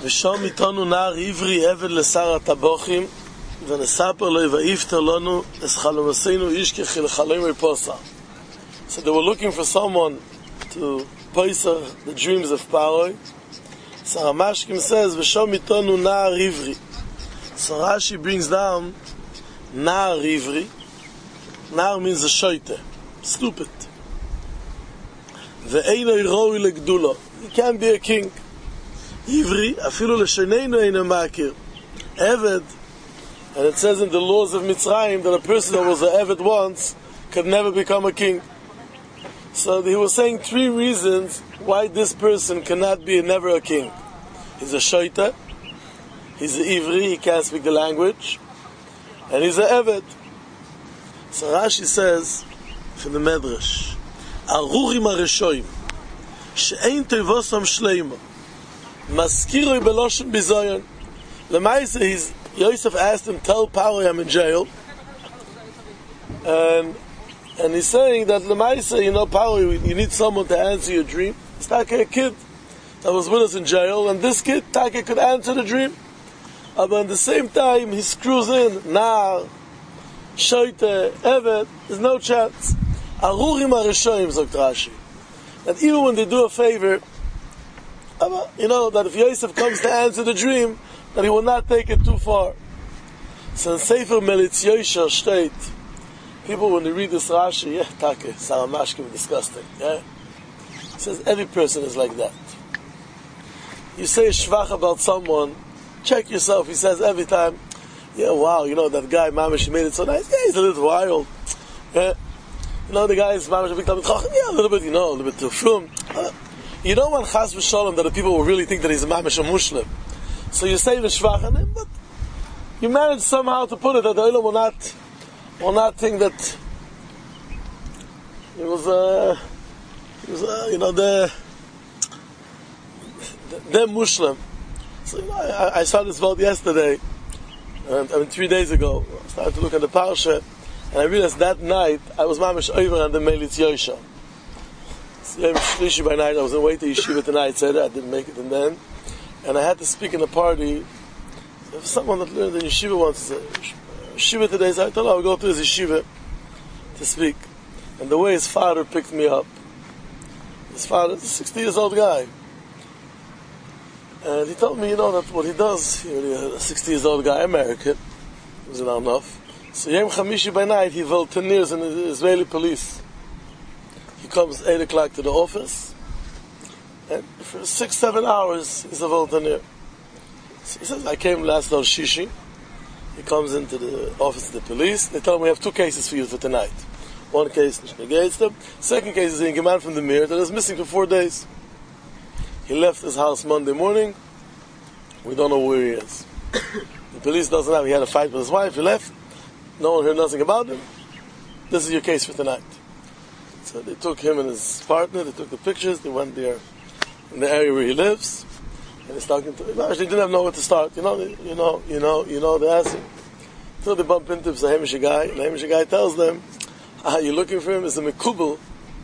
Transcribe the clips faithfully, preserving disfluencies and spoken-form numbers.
ושם איתנו נער עברי עבד לשר הטבוחים ונספר לו ויפתר לנו את חלומותינו ישכח לחלומי פוסה. So they were looking for someone to poisa the dreams of Paroi. So Ramashkim says ושם איתנו נער עברי. So Rashi brings down נער עברי. נער means a shoite, stupid. ואינו ראוי לגדולו. He can't be a king. Ivri, afilu l'shenenu eino makir. Eved, and it says in the laws of Mitzrayim that a person that was an Eved once could never become a king. So he was saying three reasons why this person cannot be never a king. He's a shoita, he's an Ivri, he can't speak the language, and he's an Eved. So Rashi says from the Medrash, Aruchim hareshoim, she'ein tevosam shleima, maskiroi beloshen bizayon. Lemaisa, he's Yosef asked him, tell Paroi I'm in jail, and and he's saying that Lemaisa, you know, Paroi, you need someone to answer your dream. It's like a kid that was with us in jail, and this kid, Taka, could answer the dream. But at the same time, he screws in, Nar, Shoite, Evet, there's no chance. Aruchim hareshoim, sagt Rashi. That even when they do a favor, you know, that if Yosef comes to answer the dream, that he will not take it too far. So in Sefer Melitz Yosher state, people when they read this Rashi, yeah, Taka, Saramashkim, disgusting, yeah? It says every person is like that. You say a shvach about someone, check yourself, he says every time, yeah, wow, you know, that guy, Mamish, made it so nice, yeah, he's a little wild, yeah? You know, the guy is Mamish, a big time, yeah, a little bit, you know, a little bit too frum. Uh, You don't want chas v'sholem that the people will really think that he's a mamish a muslim. So you say the shvach on him, but you manage somehow to put it that the olam will not, will not think that it was, uh, it was, uh, you know, the, the, the muslim. So you know, I, I saw this vote yesterday, and I mean three days ago. I started to look at the parsha, and I realized that night I was mamish over on the Melitz Yosher. Shlishi by night, I was on the way to yeshiva tonight, said I didn't make it, and then, and I had to speak in a party. If someone that learned in yeshiva wants to say yeshiva today, so I told him I would go to his yeshiva to speak. And the way his father picked me up, his father is a sixty years old guy, and he told me, you know, that what he does, he's a sixty years old guy, American, was it enough? So Yom Chamishi by night, he volunteers in the Israeli police. He comes eight o'clock to the office, and for six, seven hours, he's a volunteer. So he says, I came last on Shishi. He comes into the office of the police. They tell him, we have two cases for you for tonight. One case negates them. Second case is a man from the mirror that is missing for four days. He left his house Monday morning. We don't know where he is. The police doesn't have, he had a fight with his wife, he left. No one heard nothing about him. This is your case for tonight. So they took him and his partner, they took the pictures, they went there in the area where he lives, and he's talking to him. Actually, they didn't have nowhere to start. You know, you know, you know, you know, they ask him. Until they bump into the Hamish guy, and the Hamish guy tells them, ah, you're looking for him, is a Mekubal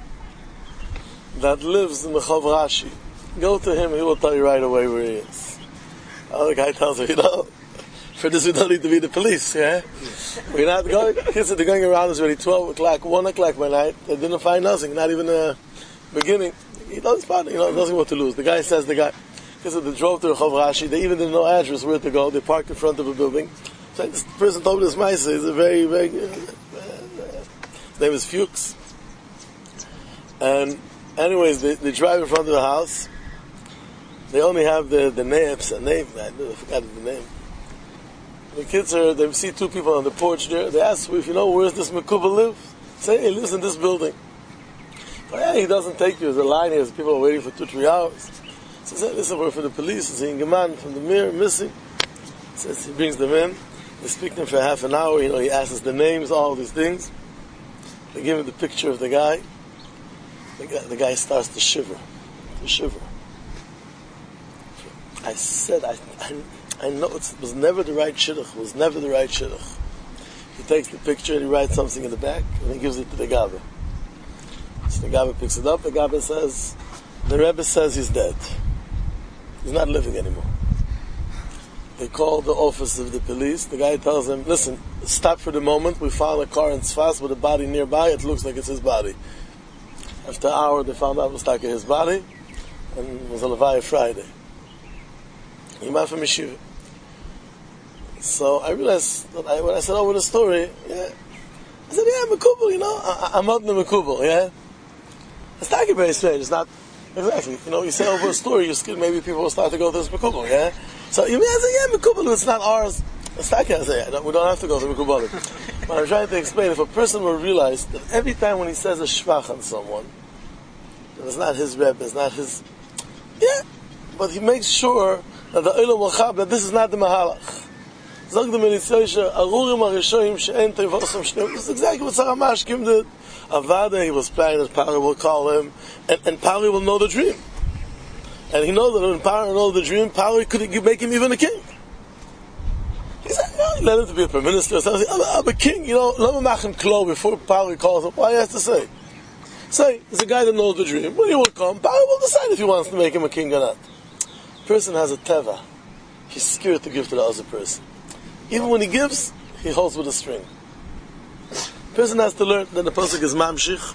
that lives in Mechav Rashi. Go to him, he will tell you right away where he is. The other guy tells him, you know, for this we don't need to be the police, yeah? We're not going, kids are going around, it's already twelve o'clock, one o'clock by night, they didn't find nothing, not even a beginning. He knows about it, you know, nothing what to lose. The guy says, the guy, kids they drove to Rechav Rashi, they even didn't know address where to go, they parked in front of a building. So this person told me this Maisa, he's a very, very, uh, his name is Fuchs. And anyways, they, they drive in front of the house, they only have the, the names, a name, I forgot the name. The kids are, they see two people on the porch there. They ask, if you know, where's this Mekubal live? Say, he lives in this building. But yeah, he doesn't take you. There's a line here. People are waiting for two, three hours. So he said, listen, we're for the police. He's seeing a man from the mirror, missing. He says, he brings them in. They speak to him for half an hour. You know, he asks the names, all these things. They give him the picture of the guy. The guy, the guy starts to shiver. To shiver. I said, I... I I know it was never the right shidduch. It was never the right shidduch. He takes the picture and he writes something in the back and he gives it to the Gabba. So the Gabba picks it up. The Gabba says, the Rebbe says he's dead. He's not living anymore. They call the office of the police. The guy tells them, listen, stop for the moment. We found a car in Tzfas with a body nearby. It looks like it's his body. After an hour, they found out it was like his body, and it was a Levaya Friday. He went from Yeshiva. So I realized that I, when I said over the story, yeah, I said, yeah, Mekubal, you know, I, I'm not in the Mekubal, yeah. It's not very strange. It's not exactly, you know. You say over a story, you scared maybe people will start to go to this Mekubal, yeah. So you mean I say, yeah, Mekubal, it's not ours. It's not I say, yeah, we don't have to go to Mekubal. But I'm trying to explain, if a person will realize that every time when he says a shvach on someone, that it's not his Rebbe, it's not his, yeah, but he makes sure that the Olam will chab, that this is not the Mahalach. Zog the Melitzoisha, Arurim HaRishoyim she'en teivosam shneim. This is exactly what Sarah Mashkim did. Avada, he was planning that Pari will call him, and, and Pari will know the dream. And he knows that when Pari knows the dream, Pari could make him even a king. He said, no, he let him to be a prime minister. So I'm, I'm a king, you know, let me make him close before Pari calls him. What he has to say? Say, there's a guy that knows the dream. When he will come, Pari will decide if he wants to make him a king or not. The person has a teva. He's scared to give to the other person. Even when he gives, he holds with a string. The person has to learn that the pasuk is mamshich.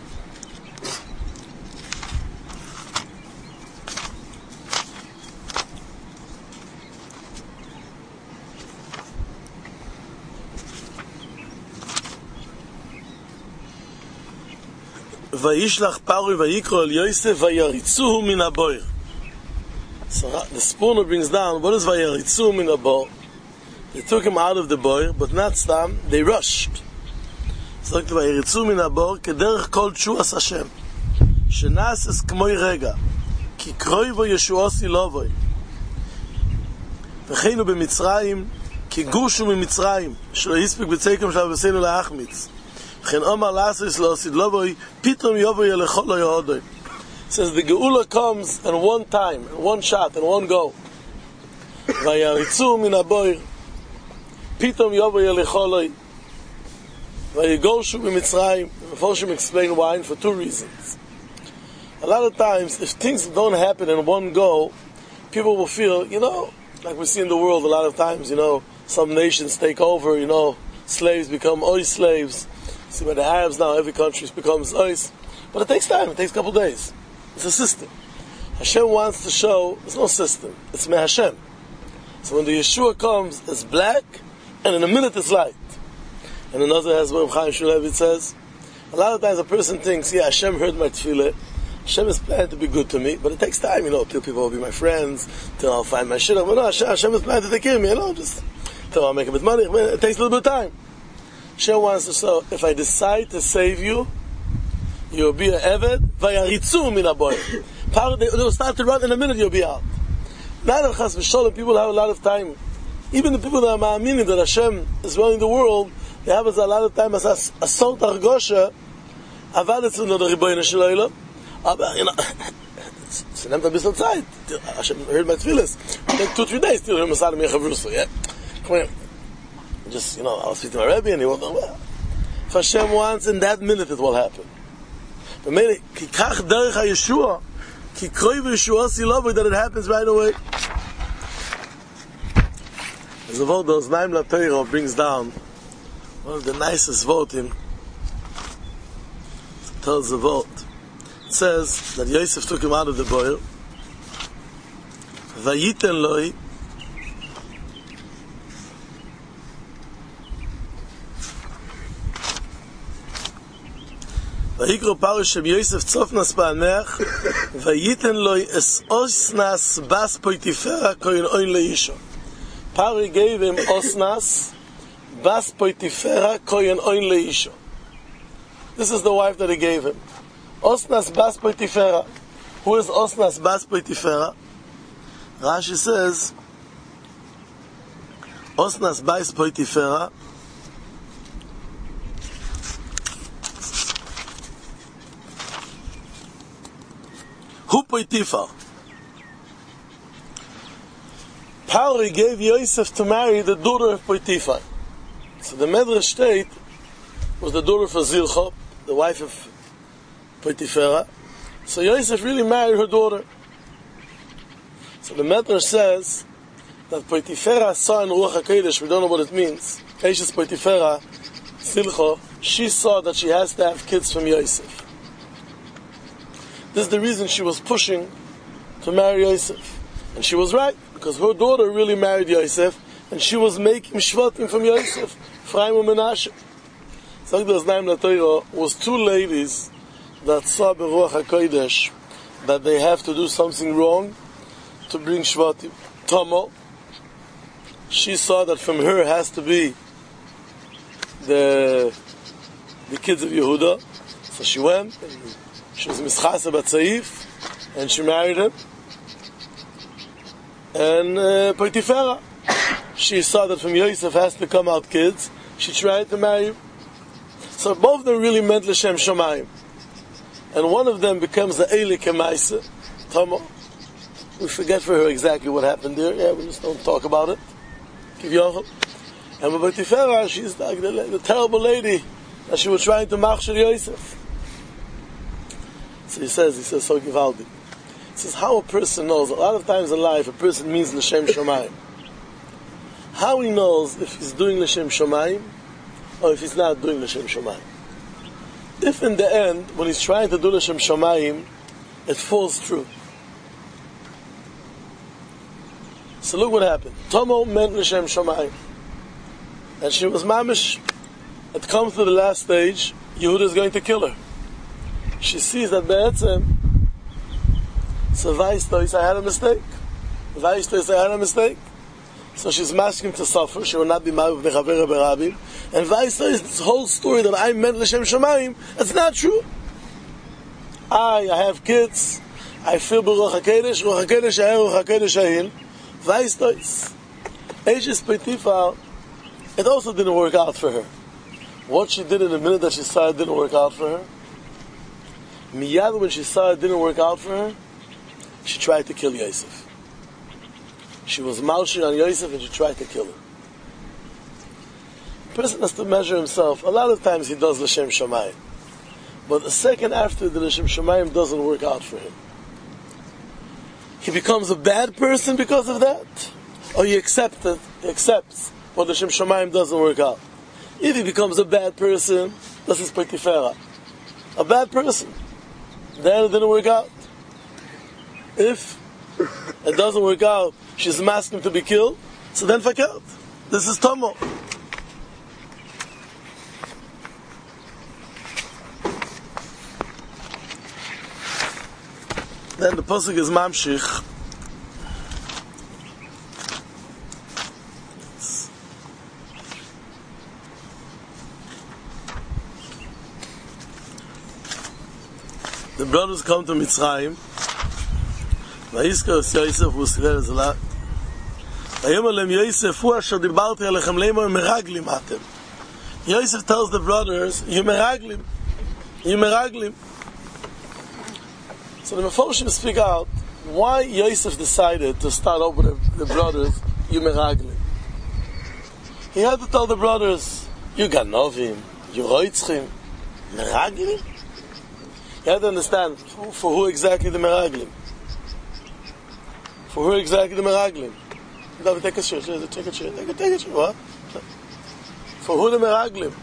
Vayishlach Pari vayikro el Yosef vayaritzuhu min haboir. So the spooner brings down, what is vayaritzuhu min haboir? They took him out of the boir, but not stam, they rushed. So like vayaritzuhu min haboir kederech kol tshuas Hashem. Shenas es k'moi rega. Ki kroi vo Yeshuosi lovoi. V'cheinu b'Mitzrayim ki gushu mimitzrayim. Shlo hispik b'tzeikim shlo v'seinu la'achmitz. Says the Geula comes in one time, in one shot, in one go. Vayaritzu min haboir, pitom yovoy elecholoi, vayigoshu b'Mitzrayim. Mephoshim explain why, for two reasons. A lot of times, if things don't happen in one go, people will feel, you know, like we see in the world a lot of times, you know, some nations take over, you know, slaves become oil slaves. See, by the Arabs now, every country becomes ois. But it takes time, it takes a couple of days. It's a system. Hashem wants to show, there's no system. It's me Hashem. So when the Yeshua comes, it's black, and in a minute it's light. And another has what Chaim Shulevitz says. A lot of times a person thinks, yeah, Hashem heard my tefillah. Hashem is planned to be good to me, but it takes time, you know, till people will be my friends, till I'll find my shit. But no, Hashem, Hashem is planned to take care of me, you know, just till I'll make a bit of money. It takes a little bit of time. Hashem wants to show, if I decide to save you, you'll be an Eved, vayaritzu min haboir. They will start to run in a minute, you'll be out. Not in Chas v'Sholem, people have a lot of time. Even the people that are ma'aminim that Hashem is running the world, they have a lot of time as a salt argosha, avadetzu no the Ribono Shel Olam. You know, it's an empty bisschen Zeit. Hashem heard my tefillas. It takes two, three days till Hashem Masada Mechavruso, yeah? Come here. Just, you know, I was speaking to my Rebbe and he won't know well. If Hashem wants, in that minute it will happen. But maybe, ki kach derech ha-Yeshua, ki kroi v'Yeshuosi lovoi, that it happens right away. There's a vote, those Naim LaTorah brings down one of the nicest voting. It tells the vote. It says that Yosef took him out of the boil. Vayiten loi, ויקרא פרעה שב יוסף צופנס פענך וייתן לו es osnas bas poitifera koin oin leisho. Pari gave him osnas bas poitifera koin oin leisho. This is the wife that he gave him. Osnas bas poitifera. Who is Osnas bas poitifera? Rashi says Osnas bas poitifera Who Potiphar? Pari gave Yosef to marry the daughter of Potiphar. So the Medrash state was the daughter of Zilcha, the wife of Potiphar. So Yosef really married her daughter. So the Medrash says that Potifera saw in Ruach HaKodesh, we don't know what it means, Eishes Potifera, Silcho, she saw that she has to have kids from Yosef. This is the reason she was pushing to marry Yosef. And she was right, because her daughter really married Yosef, and she was making Shvatim from Yosef, Ephraim and Menashe. So there's name the Torah was two ladies that saw Beruach HaKodesh that they have to do something wrong to bring Shvatim. Tomo, she saw that from her has to be the the kids of Yehuda, so she went, and she was Mischasa Batzaif, and she married him. And uh, Potifera, she saw that from Yosef has to come out kids, she tried to marry him. So both of them really meant L'Shem Shomayim. And one of them becomes the Eile Kemaisa, Tomo. We forget for her exactly what happened there, yeah, we just don't talk about it. Kivyochel. And with Potifera, she's like the, the terrible lady that she was trying to machshir Yosef. So he says, he says, so Givaldi. He says, how a person knows, a lot of times in life, a person means L'Shem Shomayim. How he knows if he's doing L'Shem Shomayim, or if he's not doing L'Shem Shomayim. If in the end, when he's trying to do L'Shem Shomayim, it falls through. So look what happened. Tomo meant L'Shem Shomayim. And she was mamish. It comes to the last stage, Yehuda is going to kill her. She sees that Be'etzem, so Vaistois, I had a mistake. Vaistois, I had a mistake. So she's asking him to suffer. She will not be married with the Chavera Berabim. And Vaistois, this whole story that I meant L'Shem Shomayim, that's not true. I, I have kids. I feel Beruach HaKodesh, Ruach HaKodesh Aher, Ruach HaKodesh Ahin. Vaistois. Eishes Potifar, it also didn't work out for her. What she did in the minute that she saw it didn't work out for her. Miyad, when she saw it didn't work out for her, she tried to kill Yosef. She was malshir on Yosef and she tried to kill him. A person has to measure himself. A lot of times he does L'Shem Shomayim. But a second after the L'Shem Shomayim doesn't work out for him. He becomes a bad person because of that? Or he accepts it, he accepts what L'Shem Shomayim doesn't work out. If he becomes a bad person, this is Potifera. A bad person. Then it didn't work out. If it doesn't work out, she's asking him to be killed, so then fakelt. This is Tomo. Then the pasuk is Mamshich. The brothers come to Mitzrayim. Vayiskar Yosef u'Sirel Zela. Vayomer lem Yosef hu asher dibarti alechem leimor meraglim atem. Yosef tells the brothers, you meraglim. You meraglim. So the Meforshim speak out why Yosef decided to start off with the, the brothers, you meraglim. He had to tell the brothers, you ganovim, you roitzchim, meraglim. You have to understand for, for who exactly the meraglim. For who exactly the meraglim. You have to take a shit, take a shit, take a take a shit. What? For who the meraglim?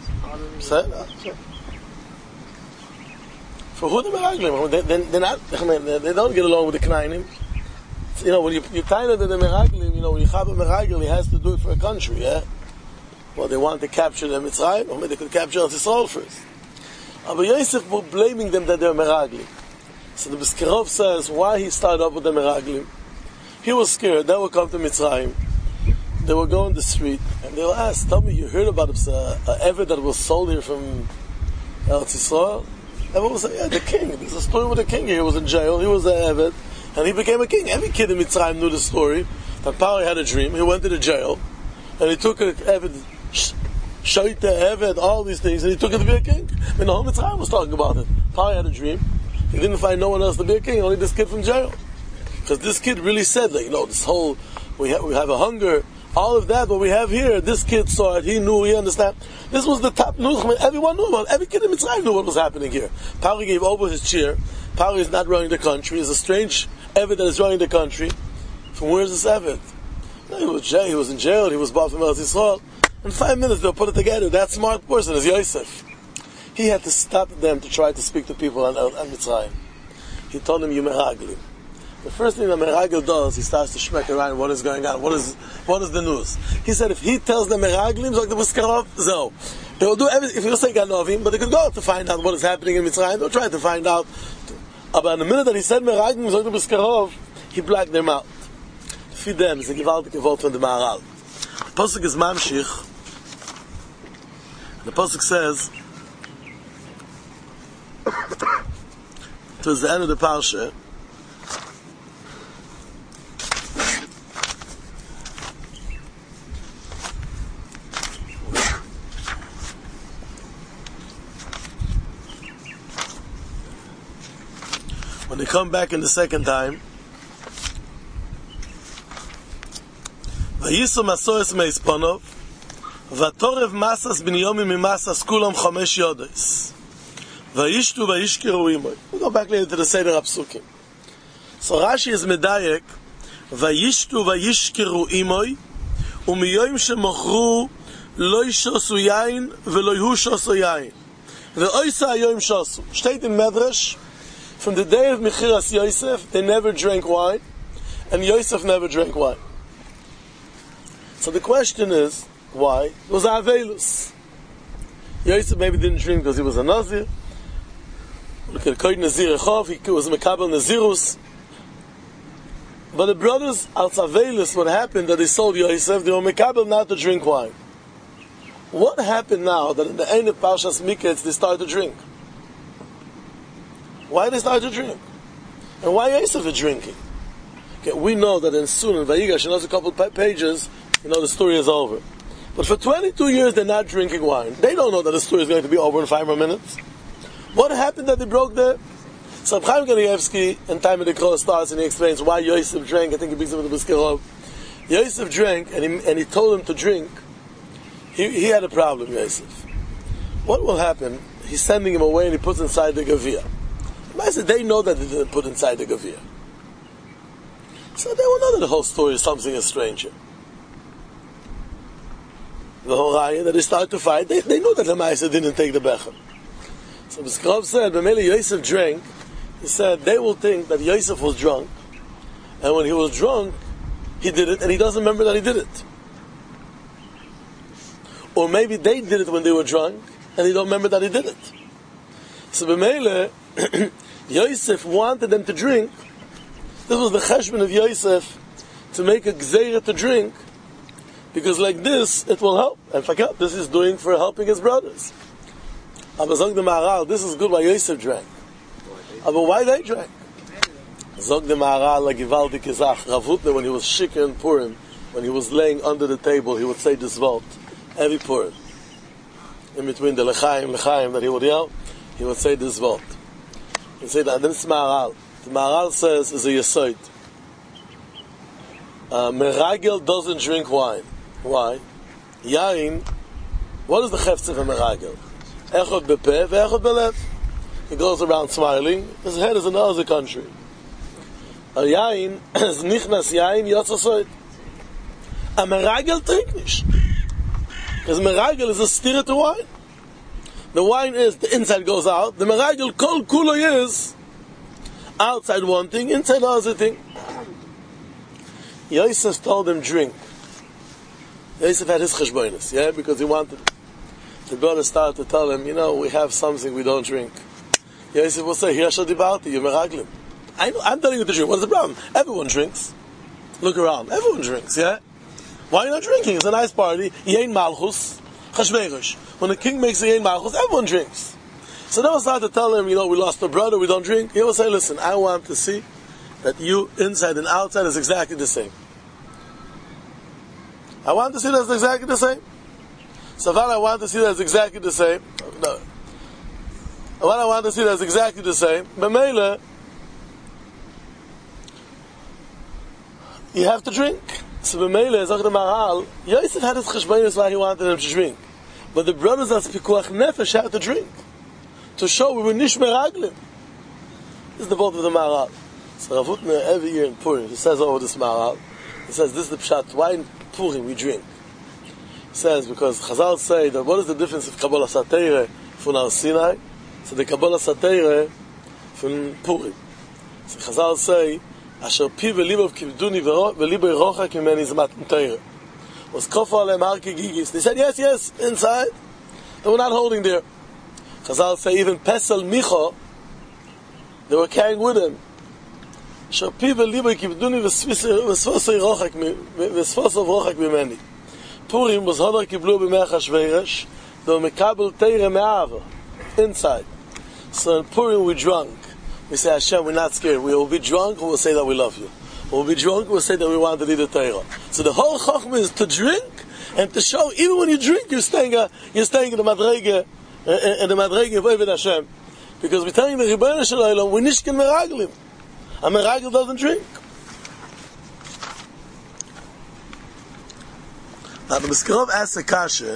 For who the meraglim? They, they, they're not. They don't get along with the knainim. You know, when you you tie to the meraglim, you know, when you have a meraglim, he has to do it for a country. Yeah. Well, they want to capture the Mitzrayim, or maybe they could capture Yisrael first. But Yosef was blaming them that they're meraglim. So the Beskirov says why he started up with the meraglim. He was scared. They would come to Mitzrayim. They would go in the street and they will ask, "Tell me, you heard about an Eved that was sold here from Eretz Yisrael?" Everyone was like, "Yeah, the king. There's a story with the king here. He was in jail. He was an Eved, and he became a king." Every kid in Mitzrayim knew the story. That Paro had a dream. He went to the jail, and he took a Eved, Shaita, Eved, all these things, and he took it to be a king. I mean, the whole Mitzrayim was talking about it. Paro had a dream. He didn't find no one else to be a king, only this kid from jail. Because this kid really said, like, you know, this whole, we have, we have a hunger, all of that, what we have here, this kid saw it, he knew, he understand. This was the top news, I mean, everyone knew about it. Every kid in Mitzrayim knew what was happening here. Paro gave over his chair. Paro is not running the country. He's a strange Eved that is running the country. From where is this Eved? He was, jail, he was in jail, he was bought from Eretz Yisrael. In five minutes they'll put it together. That smart person is Yosef. He had to stop them to try to speak to people on, on, on Mitzrayim. He told them, you meraglim. The first thing that meragel does, he starts to shmek around what is going on, what is what is the news. He said if he tells them meraglim, like the Buskarov, so they will do everything. If he'll say ganovim, but they could go to find out what is happening in Mitzrayim. They'll try to find out. But in the minute that he said meraglim, like the Buskarov, he blacked them out. For them, it's a gewaltige Wort from the Maharal. The Pasuk is Mamshich. The Pasuk says, towards the end of the Parsha, when they come back in the second time, Vayisu masoes meisponov, vatorev masas binyomi mimasas kulam chomesh yodes. Vayishtu vayishkiru imoy. We go back later to the Seder HaPsukim. So Rashi is medayek, Vayishtu vayishkiru imoy, umiyoyim shemochru lo yishosu yain velo yhu shosu yain. Ve'oisa ayoyim shosu. Steht in Medrash, from the day of Mechiras Yosef, they never drank wine, and Yosef never drank wine. So the question is, why? It was Avelus. Yosef maybe didn't drink because he was a Nazir. Look at Koid Nazir Echov, he was Mekabel Nazirus. But the brothers, als Avelus, what happened that they sold Yosef, they were Mekabel not to drink wine. What happened now that in the end of Parshas Miketz they started to drink? Why did they start to drink? And why Yosef is drinking? Okay, we know that in soon in Vayigash, in those couple pages, you know the story is over. But for twenty-two years they're not drinking wine. They don't know that the story is going to be over in five more minutes. What happened that they broke there? So Chaim Kanievsky, in Time of the Crow, starts and he explains why Yosef drank. I think he brings him with the Buskarov. Yosef drank and he, and he told him to drink. He, he had a problem, Yosef. What will happen? He's sending him away and he puts inside the Gavir. I said, they know that they didn't put inside the Gavir. So they will know that the whole story is something is strange here. The whole raya that they start to fight, they, they know that the Maisa didn't take the Becher. So Buskarov said, when Yosef drank, he said, they will think that Yosef was drunk, and when he was drunk, he did it, and he doesn't remember that he did it. Or maybe they did it when they were drunk, and he don't remember that he did it. So B'meile, Yosef wanted them to drink. This was the cheshbon of Yosef, to make a gzeira to drink, because like this, it will help. And forget, this is doing for helping his brothers. Aber Zog the Maharal, this is good why Yosef drank. Aber why they drank? Zog the Maharal, like Givaldi Kizach, Rav Hutner, when he was shikar in Purim, when he was laying under the table, he would say this Vult, every Purim. In between the Lechaim, Lechaim, that he would yell, he would say this Vult. He would say that, and then it's Maharal. The Maharal says, is a Yesoid. Uh, Meragel doesn't drink wine. Why? Yain, what is the chefz of a Meragel? Echot bepeh, ve'echot belev. He goes around smiling. His head is in another country. A yain is nichnas yain yotzasoid. A meragel drink nicht. Because meragel is a stirrer to wine. The wine is, the inside goes out. The meragel kol kulo is outside one thing, inside other thing. Yosef told him drink. Yosef had his cheshbonis, yeah, because he wanted. The brother started to tell him, you know, we have something we don't drink. Yosef will say, Hirasha dibarti, you meraglim. I know, I'm telling you to drink. What's the problem? Everyone drinks. Look around. Everyone drinks, yeah? Why are you not drinking? It's a nice party. Yein malchus, chashmerish. When the king makes a yein malchus, everyone drinks. So then we'll start to tell him, you know, we lost a brother, we don't drink. He will say, listen, I want to see that you, inside and outside, is exactly the same. I want to see that's exactly the same. So what I want to see that's exactly the same. No. What I want to see that's exactly the same. B'meile, you have to drink. So b'meile, Zog the Maharal, Yosef had his cheshbonos why he wanted them to drink. But the brothers as pikuach nefesh had to drink. To show we were nish meraglim. This is the vote of the Maharal. So Rav Hutner, every year in Purim, he says over this Maharal, He says, this is the pshat. Why in Purim we drink? He says, because Chazal say that what is the difference of Kabbalah Satire from Har Sinai? So the Kabbalah Satire from Purim. So Chazal say, Asher pi v'libov kivduni v'liboi rochak mimeni zmatan Torah. Was kofa alem har kegigis. They said, yes, yes, inside. They were not holding there. Chazal say, even Pesel Micha, they were carrying with him. Asher pi v'liboi kivduni v'sfosoi rochak mimeni. Purim was hodar kiblu b'mei Achashverosh. They were mekabel Torah me'ava. Inside. So in Purim we drunk. We say, Hashem, we're not scared. We will be drunk, we'll say that we love you. We'll be drunk, we'll say that we want to lead the Torah. So the whole chokhmah is to drink and to show, even when you drink, you're staying, uh, you're staying in the madrege, uh, in the madrege of Eved Hashem. Because we're telling the Rebbeinu Shalom, we're nishkin meraglim. A meragl doesn't drink. Now the Biskarov asks a kasha.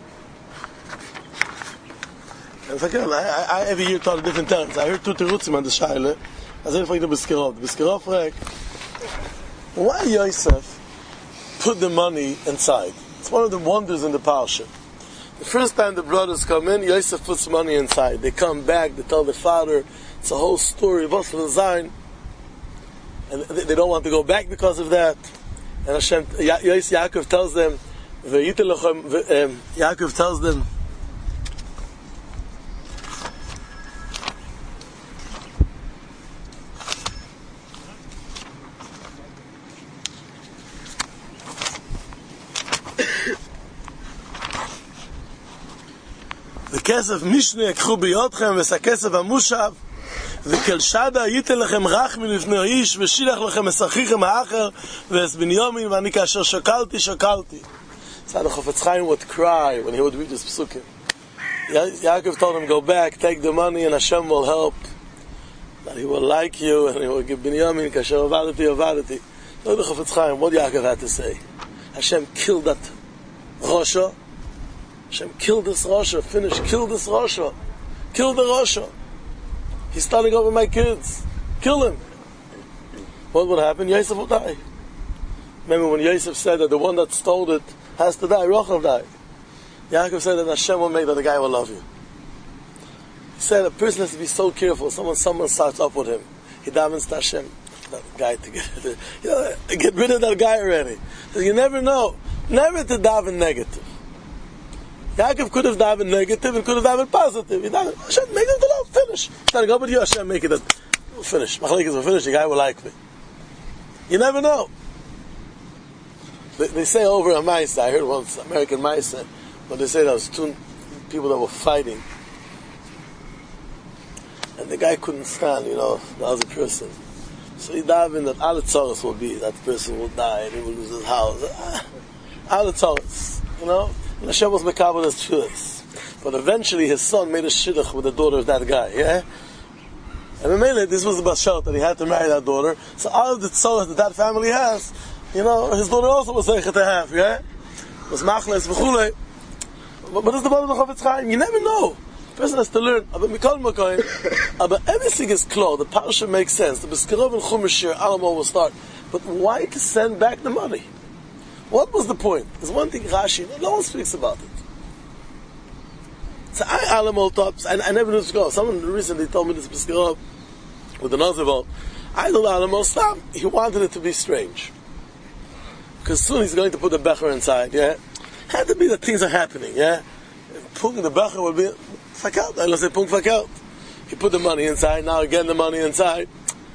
And again, I, I, I every year taught a different terms. I heard two terutzim on the shaila. I said, "For the Biskarov, the Biskarov frag, why Yosef put the money inside?" It's one of the wonders in the parsha. The first time the brothers come in, Yosef puts money inside. They come back, they tell the father. It's a whole story of us for the Zion, and they, they don't want to go back because of that. And Hashem, ya, Yosef, Yaakov tells them, um, Yaakov tells them. כסף משנה יקחו ביודכם וסכסף המושב וכל שדה ייתן לכם רח מלפני האיש ושילח לכם מסכיכם האחר ואס בניומין ואני כאשר שקלתי שקלתי. So the Chofetz Chaim would cry when he would read this psukim. Yaakov told him, go back, take the money and Hashem will help, that he will like you and he will give Binyamin kasher avadati avadati. So the Chofetz Chaim, what Yaakov had to say? Hashem killed that Rosha. Hashem killed this Rasha, finish, kill this Rasha, kill the Rasha. He's starting over my kids, kill him. What would happen? Yosef would die. Remember when Yosef said that the one that stole it has to die, Rachel died. Yaakov said that Hashem will make that the guy will love you. He said a person has to be so careful. Someone, someone starts up with him. He davens to Hashem, that guy to get, you know, get rid of that guy already. So you never know. Never to daven negative. Yaakov could have davened negative and could have davened positive. He davened, Hashem, make it to love, finish. He's trying to go with you, Hashem, make it a finish. Machlekes will finish, the guy will like me. You never know. They, they say over a Maisa, I heard once, American Maisa, but they say there was two people that were fighting. And the guy couldn't stand, you know, the other person. So he davened that all the tzoros will be, that person will die, and he will lose his house. All the tzoros, you know. And Hashem was mekabel his tefillos. But eventually his son made a shidduch with the daughter of that guy, yeah? And in Mele, this was the bashal that he had to marry that daughter. So all of the tzoros that that family has, you know, his daughter also was zeichet to have, yeah? Was machles v'chulei. But, but this is the bottom of the Chofetz Chaim. You never know. The person has to learn. But Mikol Makoyim, but everything is clear. The parsha makes sense. The Biskarov and Chumash here, Alamo will start. But why to send back the money? What was the point? There's one thing Rashi, no one speaks about it. So I Alamo thought, I, I never knew this go. Someone recently told me this Biskarov with the Nazivot. I told Alamo, stop. He wanted it to be strange. Because soon he's going to put the Becher inside, yeah? Had to be that things are happening, yeah? Putting the Becher will be fakalt. Let's say pung fakalt. He put the money inside, now again the money inside.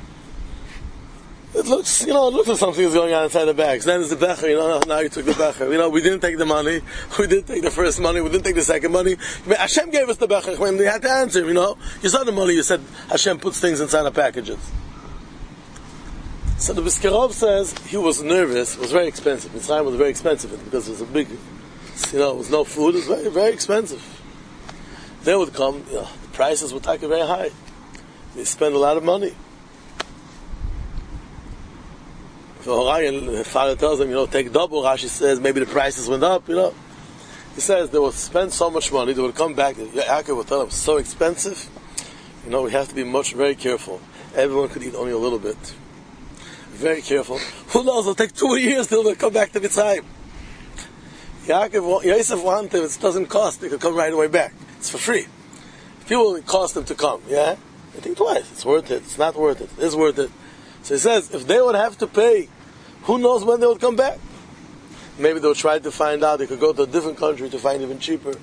It looks, you know, it looks like something is going on inside the bags. Then there's the Becher, you know, now you took the Becher. You know, we didn't take the money, we didn't take the first money, we didn't take the second money. Hashem gave us the Becher when they had to answer, you know. You saw the money, you said Hashem puts things inside of packages. So the Biskarov says he was nervous, it was very expensive. Mitzrayim was very expensive because it was a big, you know, it was no food, it was very, very expensive. They would come, you know, the prices would take very high. They spend a lot of money. So Orion, the father tells him, you know, take double. Rashi says maybe the prices went up, you know. He says they would spend so much money, they would come back, Yaakov would tell them, it's so expensive, you know, we have to be much, very careful. Everyone could eat only a little bit. Very careful. Who knows? It'll take two years till they come back to Mitzrayim. Yaakov, Yosef wanted him. It doesn't cost. They could come right away back. It's for free. People, it cost them to come. Yeah, I think twice. It's worth it. It's not worth it. It is worth it. So he says, if they would have to pay, who knows when they would come back? Maybe they'll try to find out. They could go to a different country to find even cheaper.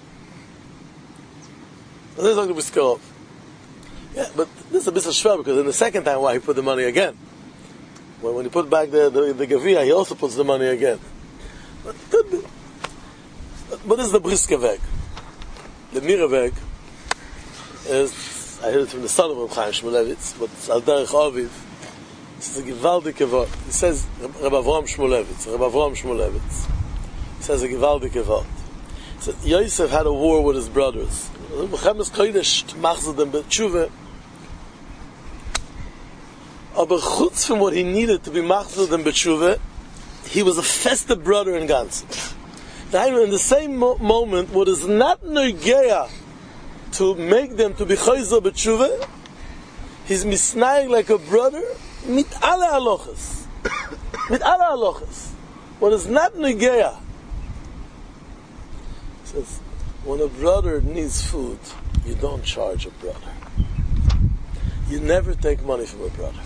But this is not going to be skilled. Yeah, but this is a bit of shvel because in the second time, why he put the money again? When, when he put back the the, the gavia, he also puts the money again. But could be. But, but this is the briske weg. The mire weg is, I heard it from the son of Reb Chaim Shmulevitz, but it's Al Derech Aviv. It's a gewaldige word. He says, Reb Avram Shmulevitz, Reb Avram Shmulevitz. He says a gewaldige word. He said, Yosef had a war with his brothers. Mechemes Kodesh machzed them b'tshuva. Aber chutz from what he needed to be machzed them b'tshuva, he was a festive brother in Gans. Now, in the same mo- moment, what is not negeya to make them to be chayzer b'tshuva, he's misnaying like a brother mit alle halachas. Mit alle halachas. What is not negeya. Says, when a brother needs food, you don't charge a brother. You never take money from a brother.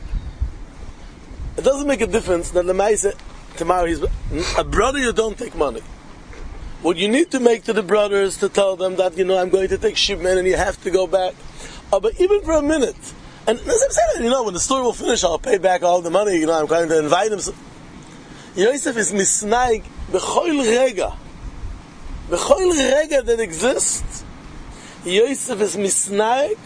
It doesn't make a difference that the Maisa tomorrow he's a brother. You don't take money. What you need to make to the brothers to tell them that, you know, I'm going to take shipment and you have to go back. Oh, but even for a minute, and as I'm saying, you know, when the story will finish, I'll pay back all the money. You know, I'm going to invite him. Yosef is misnaig b'choil rega. B'choil rega that exists, Yosef is misnaig.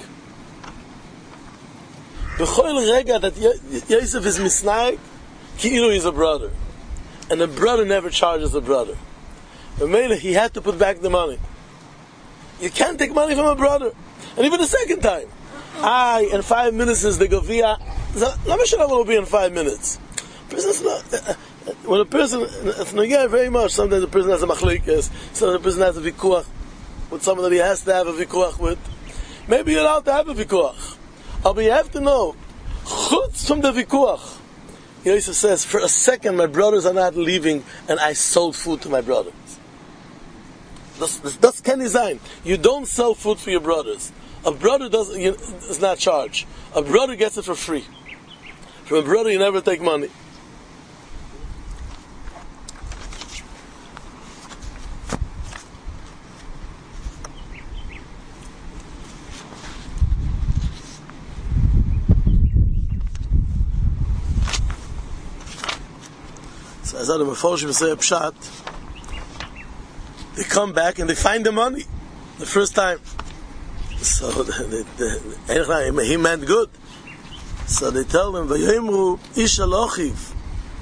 B'choil rega that Yosef is misnaig, ki'ilu is a brother. And a brother never charges a brother. But he had to put back the money. You can't take money from a brother. And even the second time. I, in five minutes is the Govia. Not sure I will be in five minutes. When a person, it's not very much, sometimes the person has a machlekes, sometimes the person has a vikuach with someone that he has to have a vikuach with. Maybe you're allowed to have a vikuach. But you have to know, chutz from the vikuach. Yosef says, for a second my brothers are not leaving and I sold food to my brothers. That's, that's Ken design. You don't sell food for your brothers. A brother does you, is not charged. A brother gets it for free. From a brother you never take money. So as the Meforshim say a pshat, they come back and they find the money the first time. So the, the, the, he meant good. So they tell him, "Vayimru ish alochiv."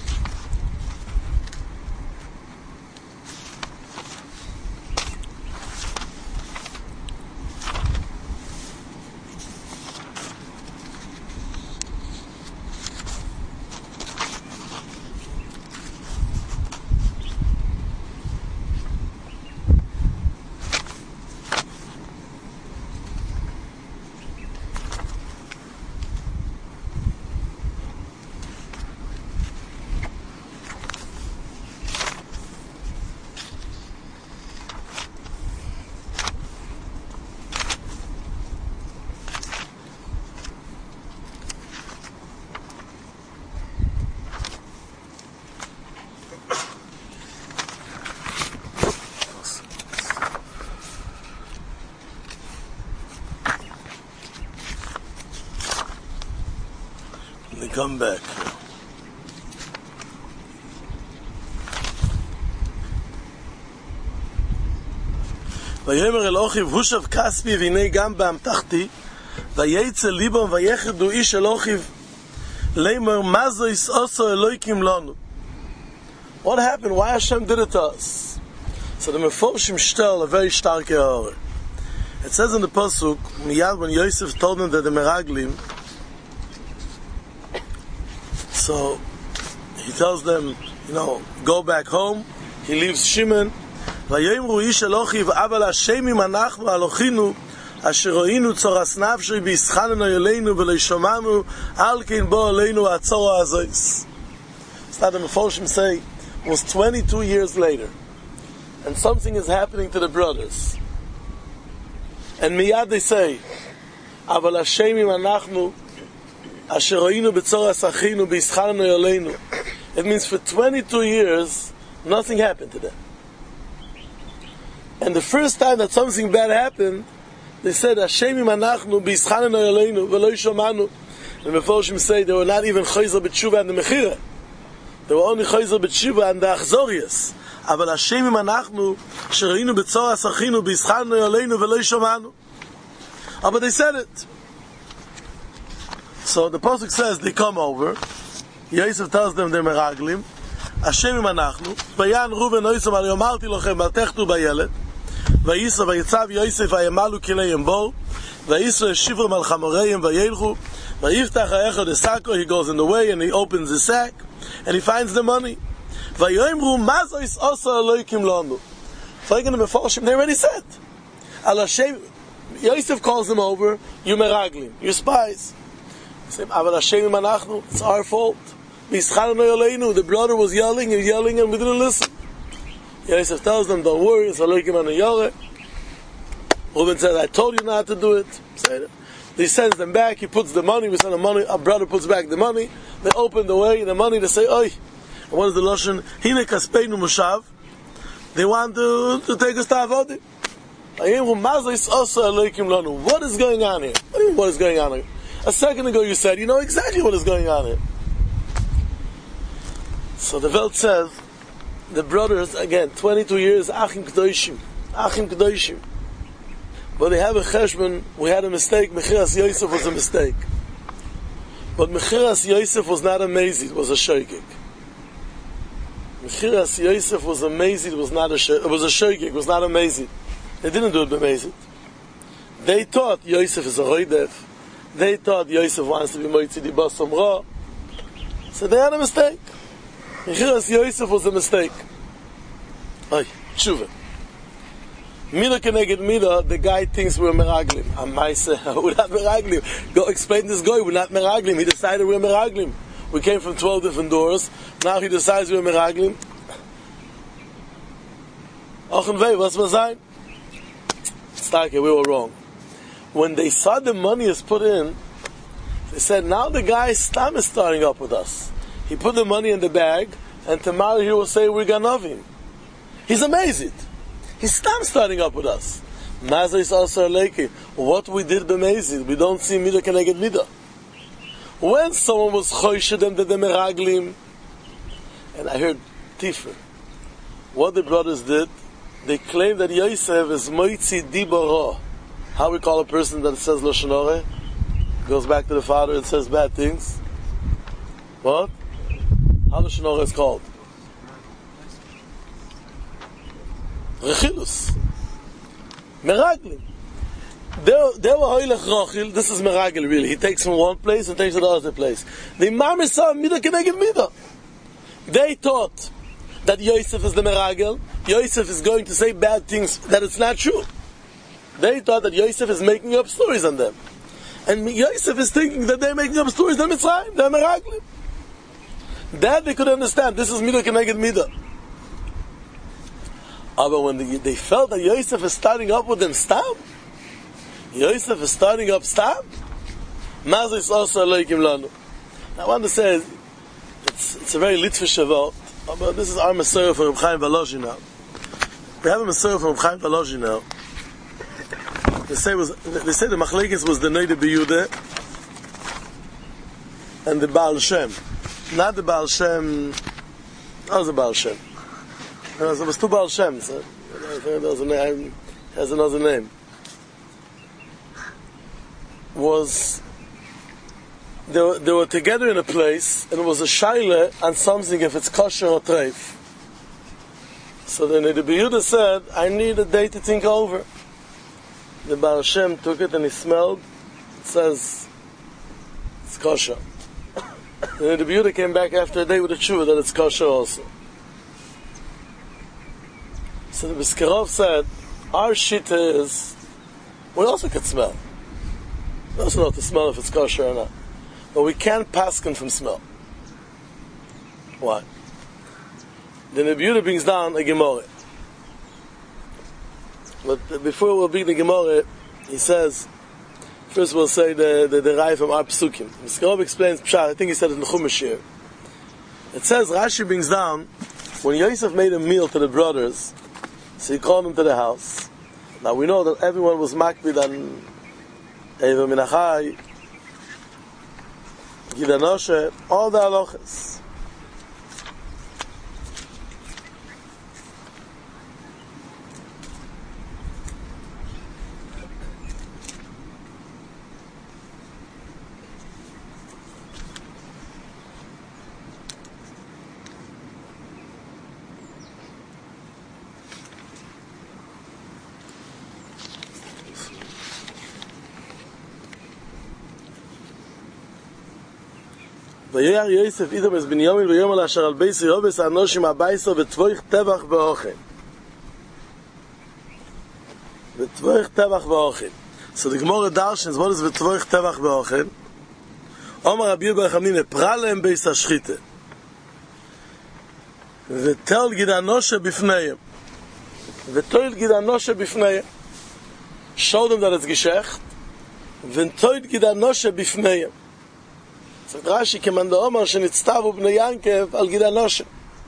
They come back. ויאמר אל אחיו הושב כספי והנה גם באמתחתי ויצא ליבם ויחדו איש אל אחיו לאמר מה זו יסעשו אלוהיקים לנו. What happened? Why Hashem did it to us? So the Meforshim stel a very starke ha'or. It says in the Pasuk, miyad when Yosef told them that the Meraglim, so he tells them, you know, go back home. He leaves Shimon. ויאמרו איש אל אחיו אבל השם אם אנחנו הלכינו אשר ראינו צורס נפשי בישחננו אלינו ולא שמענו על כן בוא אלינו עצור הזויס. Start the Meforshim say it was twenty-two years later and something is happening to the brothers and miyad they say אבל השם אם אנחנו אשר ראינו בצורס אחינו בישחננו אלינו. It means for twenty-two years nothing happened to them. And the first time that something bad happened, they said, Hashem im anachnu b'yischanenu eleinu v'lo yishomanu. And the Meforshim say they were not even chayzer b'tshuva and the mechira. They were only chayzer b'tshuva and the achzorius. Aval Hashem im anachnu shereinu b'tzoras achinu b'yischanenu eleinu v'lo yishomanu. Oh, but they said it. So the pasuk says they come over. Yosef tells them they're meraglim. Hashem im anachnu. Vayan Ruven oisam al yomarti lochem al techtu bayelet. Vayisa vayitzav Yosef vayamalu kileim bo. Vayisa shivrim al chamoreim vayelchu. Vayiftach ha'echad esako. He goes in the way and he opens the sack and he finds the money. Vayoimru mazois osa aloikim lonu. Flagging the Meforshim, they already said. Al Hashem, Yosef calls them over. You meraglim, you spies. Aval Hashem im anachnu. It's our fault. The brother was yelling and yelling and we didn't listen. Yosef tells them, don't worry, it's Elokim Anayore. Reuben says, I told you not to do it. He sends them back, he puts the money, we send the money, our brother puts back the money, they open the way, the money, they say, oi. And what is the Lashon? Hine kaspeinu mushav. They want to, to take us to Avodim. What is going on here? What do you mean, what is going on here? A second ago you said, you know exactly what is going on here. So the Welt says, the brothers, again, twenty-two years, Achim Kedoshim, Achim Kedoshim. But they have a cheshbon, we had a mistake, Mechiras Yosef was a mistake. But Mechiras Yosef was not a mezid, it was a shoygig. Mechiras Yosef was a mezid, it was not a shoygig, it was a shoygig, it was not a mezid. They didn't do it by mezid. They thought Yosef is a roidev. They thought Yosef wants to be moitzi di bas omra. So they had a mistake. Mechiras Yosef was a mistake. Ay, tshuva. Mida keneged Mida, the guy thinks we're meraglim. Amaisa, we're not meraglim. Go explain this guy, we're not meraglim. He decided we're meraglim. We came from twelve different doors. Now he decides we're meraglim. Ochen vei, what's my sign? Starke, we were wrong. When they saw the money is put in, they said, now the guy Stam is starting up with us. He put the money in the bag, and tomorrow he will say, we're Ganovim. He's amazing. He's Stam starting up with us. Maza is also leiki. What we did amazing. We don't see Mida Keneged Mida. When someone was choyshed them, that they meraglim, and I heard Tifra, what the brothers did, they claimed that Yosef is moitzi dibara. How we call a person that says Lashon Hara? Goes back to the father and says bad things. What? How Lashon Hara is called? Rechilus. Meraglim. They were hoylech rochil. This is meragil really. He takes from one place and takes to the other place. The Imam saw Mida Keneged Mida. They thought that Yosef is the meragil. Yosef is going to say bad things, that it's not true. They thought that Yosef is making up stories on them. And Yosef is thinking that they're making up stories on Mitzrayim, they're meraglim. That they could understand. This is Mida Keneged Mida. But when they, they felt that Yosef is starting up with them, Stam. Yosef is starting up Stam. Mazu is also Elokim Lanu. I want to say, it's, it's a very Litvish word, but this is our Messiah from Reb Chaim Volozhin now. We have a Messiah from Reb Chaim Volozhin now. They say was they say the Machlekes was the Neide B'Yude and the Baal Shem. Not the Baal Shem. That was the Baal Shem. There was, there was two Baal Shems. I think there was a name. Has another name. Was they were, they were together in a place and it was a shaila on something if it's kosher or treif. So the Neide B'Yude said, I need a day to think over. The Baal Shem took it and he smelled. It says it's kosher. And the B'Yude came back after a day with a tshuva that it's kosher also. So the Biskarov said, our shita is we also could smell. We also know to smell if it's kosher or not. But we can't paskin from smell. Why? The Nebuchadnezzar brings down a Gemara. But before we'll begin the Gemara, he says, first we'll say the the, the Rai from our Psukim. Mister Rob explains Pshat, I think he said it in the Chumash here. It says, Rashi brings down, when Yosef made a meal to the brothers, so he called them to the house. Now we know that everyone was makbid on Eva Minachai, Gidanoshe, all the halachas. וירא יוסף איתו בן בנימין ויאמר אשר על בייס יובס אנושים הבייסו ותבויך טבח באוכל. ותבויך טבח באוכל. So the Gemara darshans, what is ותבויך טבח באוכל? אומר רבי יהודה חנינא פרע להם בייס השחיתה. ותל גיד אנושה בפניהם. ותויל גיד אנושה בפניהם. Show them that it's geschächt. ותויל גיד אנושה בפניהם. So Rashi command the Omar shenitztavu bnei Yankev al gid hanoshe.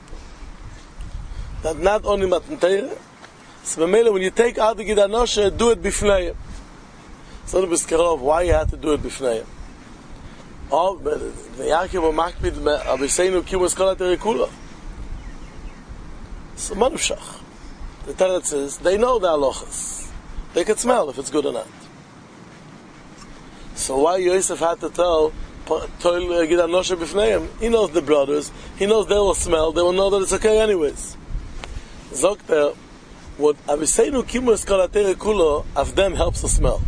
That not only Matan Torah. So when you take out the gid hanoshe, do it bifneim. So the Biskarov, why you had to do it bifneim? Oh, but the Yankev were makbid abiseinu kimus kol haterikula. So manufshach. The Torah says they know the halachas. They can smell if it's good or not. So why Yosef had to tell? He knows the brothers. He knows they will smell. They will know that it's okay anyways. Zokter, what Aviseinu Kimus Kalatere Kulo of them helps the smell.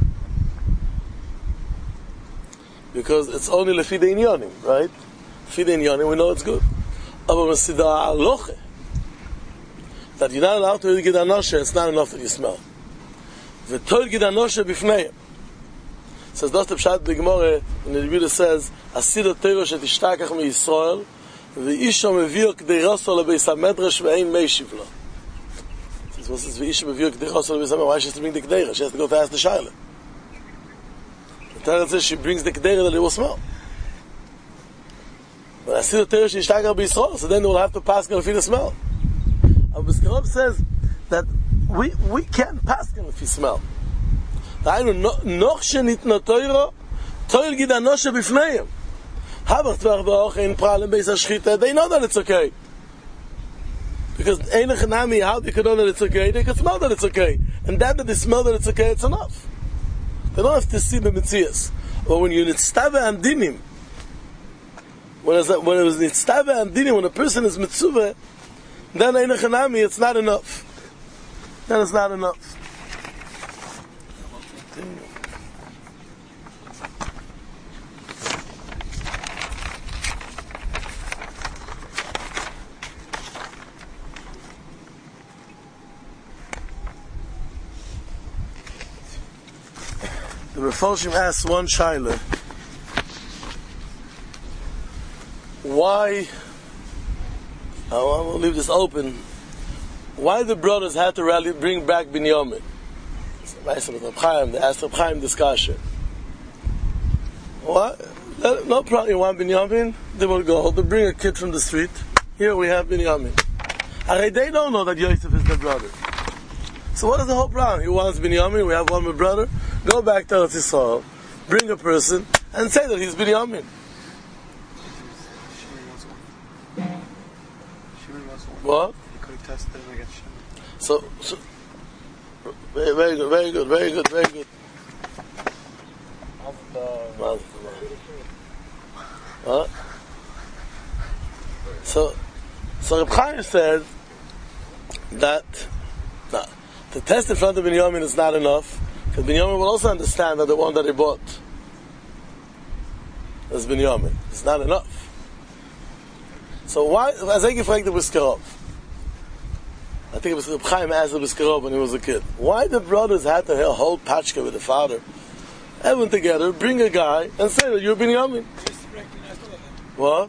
Because it's only Lefide Inyonim, right? Lefide Inyonim, we know it's good. Aber Mesida Aloche, that you're not allowed to get Anoshe, it's not enough that you smell. V'tol Gid Anoshe Bifneim. Says das the Pshat the Gemara, and the Rebbe says, Asida Teiro shetishtachach mi Yisrael, v'isha mevio k'dei rosso lebeis hamedrash ve'ein meishiv lo. Says, what says, v'isha mevio k'dei rosso lebeis hamedrash? Why she has to bring the k'deira? She has to go to ask the Shaila. The Torah says she brings the k'deira that it will smell. But Asida Teiro shetishtachach mi Yisrael, so then they will have to pass if the smell. And Biskarov says that we we can't pass if you smell. noch שנתנה תוירו, תויל גיד אנושה בפניהם. Habach tvach ba'ochen, pralem beis hashchita, they know that it's okay. Because ein echanami, how they can know that it's okay? They can smell that it's okay. And that that they smell that it's okay, it's enough. They don't have to see the mitzias. But when you nitztave andinim, when it was nitztave andinim, when a person is mitzuvah, then ein echanami, it's not enough. Then it's not enough. The Mefarshim asks one shaila, why, I will leave this open, why the brothers had to rally, bring back Binyamin? They asked Reb Chaim discussion. What? No problem, you want Binyamin? They will go, they bring a kid from the street, here we have Binyamin. They don't know that Yosef is their brother. So what is the whole problem? He wants Binyamin, we have one more brother. Go back to Eretz Yisrael, bring a person, and say that he's Binyamin. What? So, so very, very good, very good, very good, very good. What? So, so Reb Chaim said that nah, to test in front of Binyamin is not enough. Because Binyamin will also understand that the one that he bought is Binyamin. It's not enough. So why, as I gefragt the Biskarov, think it was Reb Chaim asked Reb Skarov when he was a kid. Why the brothers had to hold Pachka with the father? Everyone together, bring a guy and say that you're Binyamin. What?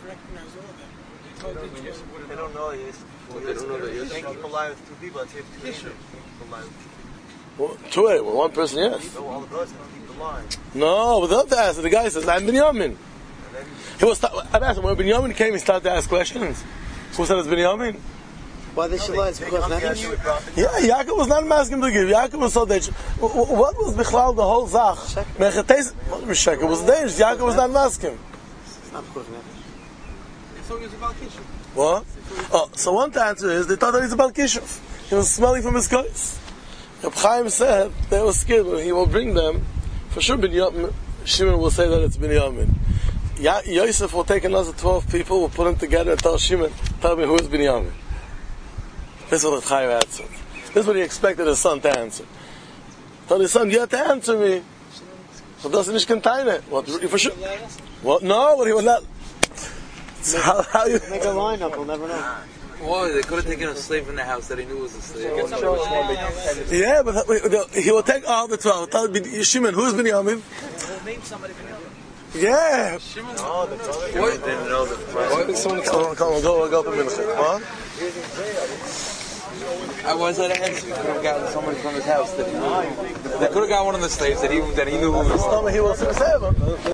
They don't know this. They don't know that you're keep alive with two people. That's two people alive. Well, two, well, one person, yes. So all the brothers have to keep alive. No, without the answer, the guy says, I'm Binyamin. He was. I asked him when Binyamin came. He started to ask questions. Who said it's Binyamin? Why they should lie? It's because nothing. Yeah, Yaakov was not asking him to give. Yaakov was so dangerous. What was Bichlal the whole Zach? Mechates. What was Sheker? It was dangerous. Yaakov was not asking. It's not because nothing. What? Oh, so one answer is they thought that he's a Balkishov. He was smelling from his clothes. Reb Chaim said they were scared when he will bring them. For sure, Binyamin, Shimon will say that it's Binyamin. Ya- Yosef will take another twelve people, will put them together and tell Shimon, tell me who is Binyamin. This is what Reb Chaim answered. This is what he expected his son to answer. Told his son, you have to answer me. So doesn't nicht contain it. What? For sure. What? No, but he will not. So how, how you Make a lineup, we'll never know. Why? They could have taken a slave in the house that he knew was a slave. Yeah, but he will take all the twelve. Tell Shimon, who is Binyamin? Name somebody Binyamin. Yeah. Shimon. Oh, the brothers didn't know the Why did someone come? Come on, go, go up a minute. What? I was at a house. He could have gotten somebody from his house that he knew. They could have got one of the slaves that he that he knew who was. Tell me he was